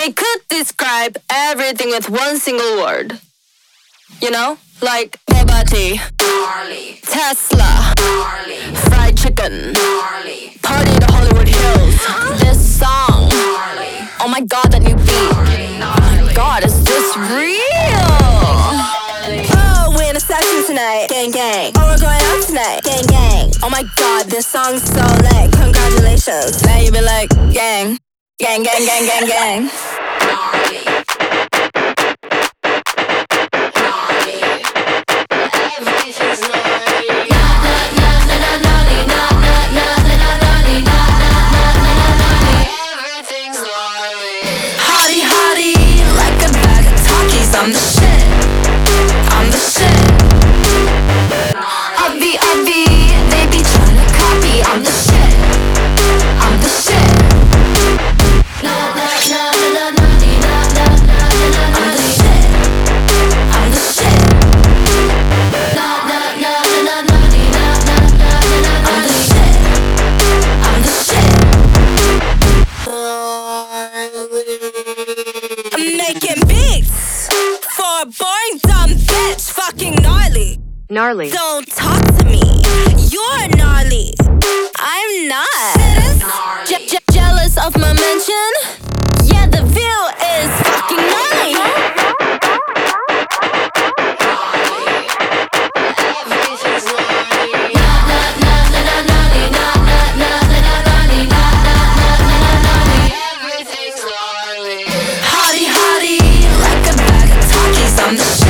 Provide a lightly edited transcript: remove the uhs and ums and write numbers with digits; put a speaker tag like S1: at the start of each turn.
S1: They could describe everything with one single word. You know? Like Bugatti, Tesla, fried chicken, party to Hollywood Hills. This song, oh my god, that new beat. Oh my god, is this real? Oh, we're in a session tonight, gang gang. Oh, we're going out tonight, gang gang. Oh my god, this song's so lit, congratulations. Now you be like, gang, gang, gang, gang, gang, gang. I'm the shit, I'm the shit. Obvi, they be tryna copy. I'm the shit, I'm the shit. I'm the shit, I'm the shit. I'm the shit, I'm the shit. I'm making beats for a boring dumb bitch, fucking gnarly.
S2: Gnarly.
S1: Don't talk to me, you're gnarly. I'm not. Jealous of my mention? Yeah, the view is fucking gnarly. Hottie, like a bag of Takis. I'm the